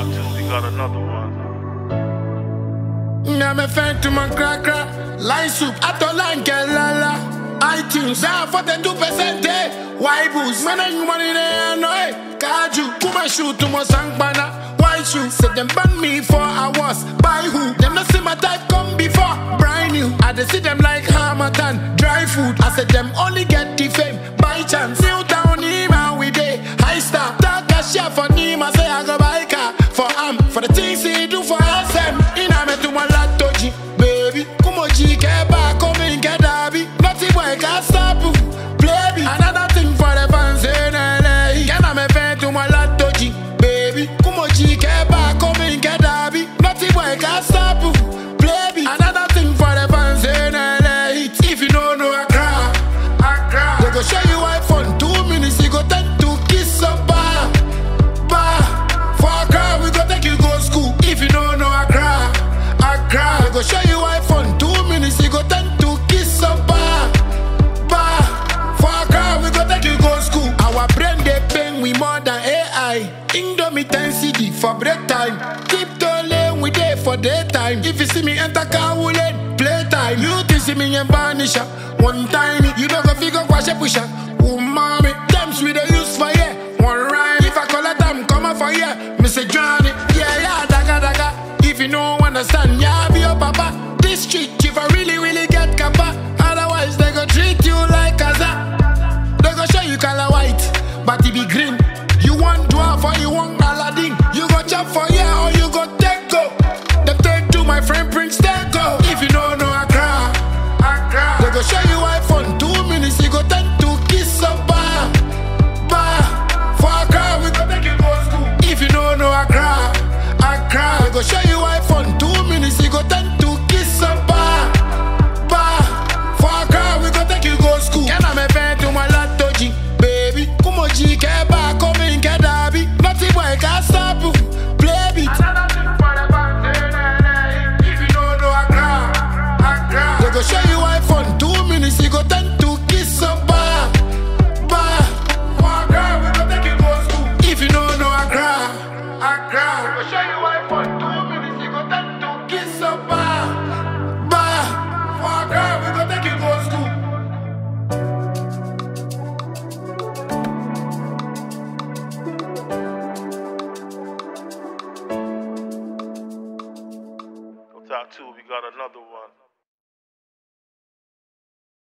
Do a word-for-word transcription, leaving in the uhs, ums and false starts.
Cartoon, we got another one. I'm a fan to my crack crack. Line soup, atolan lala. iTunes, down for the two percent. Why boost? Man, I'm money there, no. Kaju, Kuma shoot to my sangbana. Why shoot? Said them ban me for hours. By who? Them not see my type come before. Brand new. I just see them like Hamilton. Dry food. I said them only get the fame by chance. New town, Nima, we day. High star. Talk a share for Nima. Say I go buy car for am. For the things he do for S M. In a me to my latoji. Baby, Kumoji, Keba, come in, get Dabi. Nothing boy can't stop you. Baby, another thing for the fans in L A. Can I me fan to my latoji? Baby, Kumoji, Keba, come in, get Dabi. Nothing boy can't stop you. Baby, another thing for the fans in L A. If you don't know Accra, Accra, they go show you iPhone. Two minutes, you go tend to kiss a bar. Bar, for Accra, we go take you go school. If you don't know Accra, Accra, they go show you iPhone. Two minutes, you go tend to kiss a bar. Bar, for Accra, we go take you go school. Our brain they bang we more than A I. Indomie ten C D for break time. Tiptoe lane we there for daytime. If you see me enter car, we let playtime. You think see me in vanish one time. You don't go figure wash a push up. Oh mommy, times we the use for yeah. One rhyme. If I call a time, come up for yeah. Mister Johnny, yeah yeah daga daga. If you don't understand, yeah be your papa. This street if I really really get kappa. Otherwise they go treat you like Kaza. They go show you color white, but it be green.